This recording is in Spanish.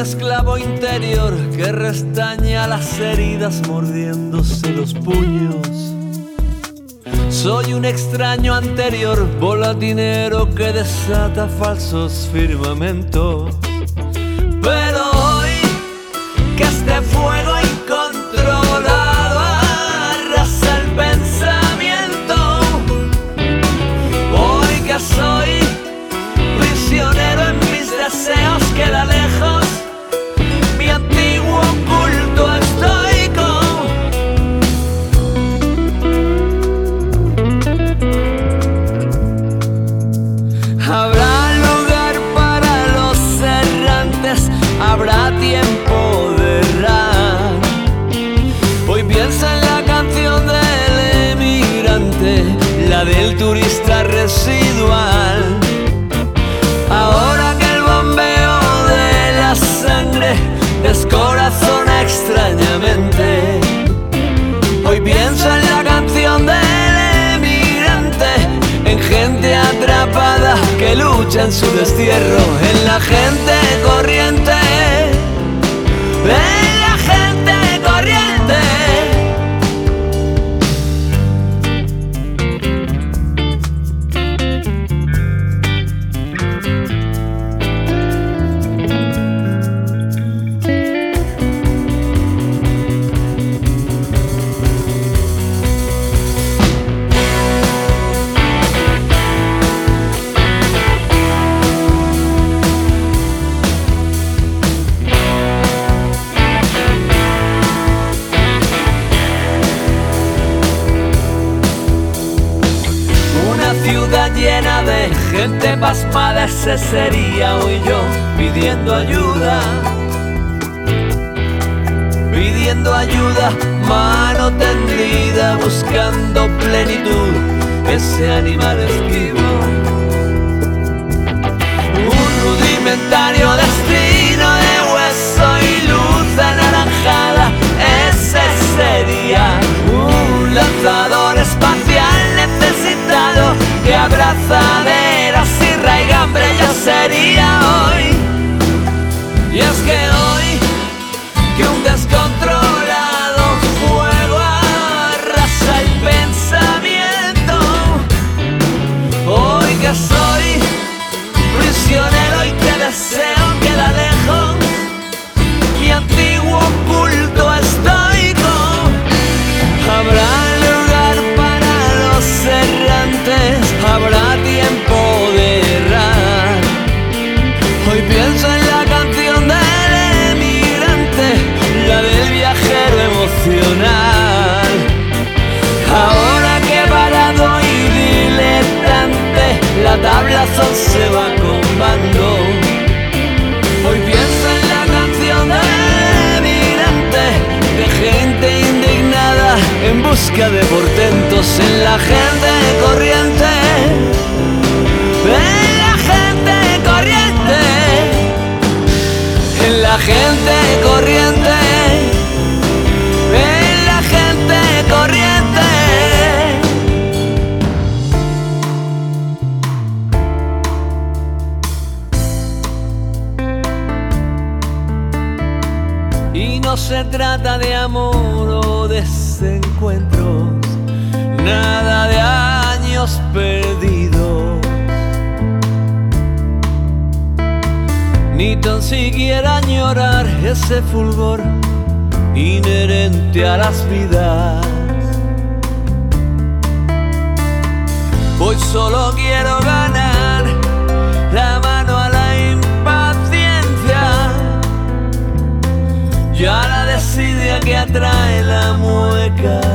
esclavo interior que restaña las heridas mordiéndose los puños. Soy un extraño anterior, volatinero que desata falsos firmamentos. Pero hoy que este fuego incontrolado arrasa el pensamiento, hoy que soy prisionero en mis deseos, queda lejos mi antiguo culto estoico. Habrá lugar para los errantes, habrá tiempo de errar. Hoy piensa en la canción del emigrante, la del turista residual. Ahora que el bombeo de la sangre descorazona extrañamente, hoy pienso en la canción del emigrante, en gente atrapada que lucha en su destierro, en la gente corriente, en la gente corriente. Ciudad llena de gente pasmada, ese sería hoy yo pidiendo ayuda. Pidiendo ayuda, mano tendida, buscando plenitud, ese animal esquivo. Un rudimentario destino de hueso y luz anaranjada, ese sería un lanzador espacial necesitado de abrazaderas y raigambre. Yo sería hoy, y es que hoy que un descontrolado fuego arrasa el pensamiento, hoy que soy prisionero y que deseo queda lejos mi antiguo culto estoico. Habrá lugar para los errantes, habrá tiempo de errar. Hoy pienso en la canción del emigrante, la del viajero emocional. Ahora que varado y diletante, la tabla azul se va combando. Hoy pienso en la canción del emigrante, de gente indignada en busca de portentos, en la gente corriente, en la gente corriente, en la gente corriente, en la gente corriente. Y no se trata de amor o desencuentros, nada de años perdidos, ni tan siquiera añorar ese fulgor inherente a las vidas. Hoy solo quiero ganar la mano a la impaciencia, ya la desidia que atrae la mueca